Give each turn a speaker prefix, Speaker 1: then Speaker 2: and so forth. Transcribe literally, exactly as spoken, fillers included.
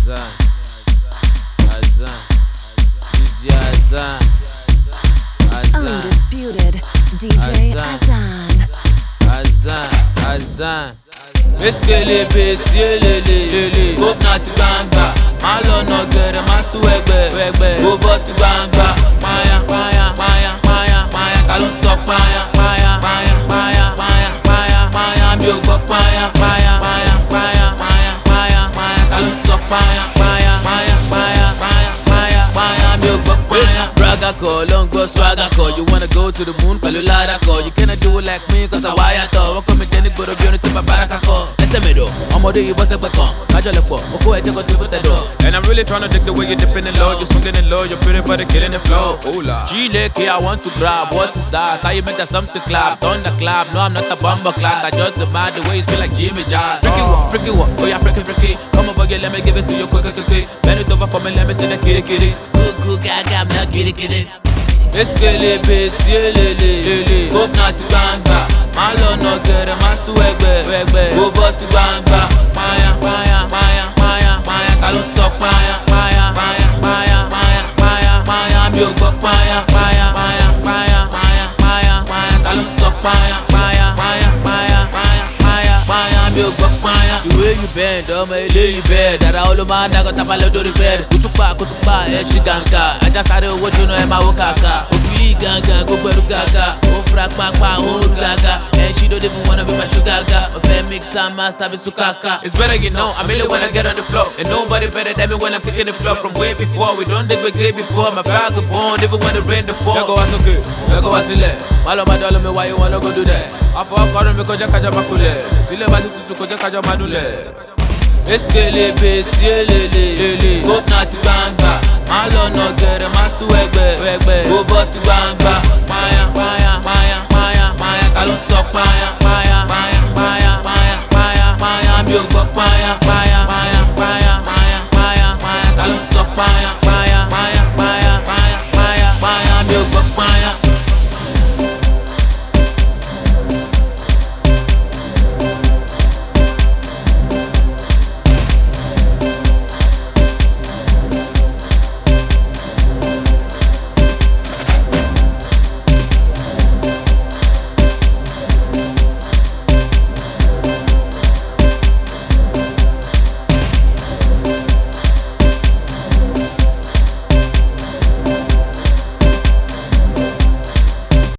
Speaker 1: Azan, Azan, D J Azan, Azan,
Speaker 2: Undisputed D J Azan,
Speaker 1: Azan, Azan.
Speaker 3: Eskele beti elele, scope na ti gbangba. Má lọ nà gẹ̀rẹ̀, má sún ẹgbẹ́. Go bọ́ sí gbangba. Paya, paya, paya, paya, paya. Ta ló sọ paya? Paya, paya, paya, paya, paya, paya. Mi ò gbọ́ paya, paya, paya, paya, paya, paya, paya. Ta ló sọ paya? Paya, paya, paya, paya, paya, paya. Mi ò gbọ́ paya.
Speaker 1: Braga call, long go swagger call. You wanna go to the moon, pẹ̀lú lára call. You cannot do it like me, cause I wire tall. Wọ́n kọ́ mi dé ní gbòòrò bí orin tí bàbá rà kakọ́. Ẹsẹ̀ mi dò, ọmọdé yìí bọ́ sẹ́gbẹ̀ kan. Kájọ lè pọ̀, okó ẹ̀jẹ̀ kan ti tó tẹ̀ dọ̀.
Speaker 4: And I'm really trying to dig the way you're dipping it low. You're swinging it low, you're pretty but killing the flow. Hola.
Speaker 1: G-Lake, I want to grab. What is that? How you make that something clap? Thunder clap. No, I'm not a bumper clap. I just demand the way you spit like Jimmy Jazz. Freaky what? Freaky what? Oh yeah, freaky freaky. Come over here, let me give it to you quick, quick, quick. Bend it over for me, let me see the kitty kitty.
Speaker 3: Goo goo gaga, I'm not kitty kitty. Eskele beti elele, scope na ti gbangba. Má lọ nà gẹ̀rẹ̀, má sún ẹgbẹ́. Go bọ́ sí gbangba. Paya, paya, paya, paya, paya. Ta ló sọ paya? Paya, paya, paya, paya, paya, paya. Mi ò gbọ́ paya, paya, paya, paya, paya, paya, paya. Ta ló sọ paya? Paya, paya, paya, paya, paya, paya. Mi ò gbọ́ paya.
Speaker 1: The way you bend, ọmọ ilé yìí bẹ́ẹ̀. Dàda olùmọ̀ àdàgọ̀ tàbá lórí bẹ́ẹ̀. Kùtùpà kùtùpà ẹ̀ ṣì gàǹgà. Ajá sáré owó jóná ẹ̀ máa wó kàkà. Òfin gàǹgà gbogbo ẹrú gàgà. Ó fura pápá ó rú gàgà. Ẹ̀ ṣì don't even wanna be my sugar guy. Mo fẹ́ mix and master bí sukaka.
Speaker 4: It's better you know, I really wanna get on the floor. And nobody better than me when I'm picking the floor. From way before, we don't dig with before. My vagabond, even when the rain the fall.
Speaker 1: Yàgò wá sókè, yàgò wá sílẹ̀. Má lọ má dọ́ lómi wáyé wọn lọ́gọ́ dúdẹ̀.
Speaker 4: Àfọwọ́kọ́rùn mi kọjá kájọ máa kulẹ̀. Tílé bá sì tutù kọjá kájọ máa nulẹ̀.
Speaker 3: Eskele beti elele, scope na ti gbangba. Má lọ nà gẹ̀rẹ̀, má sún ẹgbẹ́. Go bọ́ sí gbangba. Paya, paya, paya, paya, paya. Ta ló sọ paya?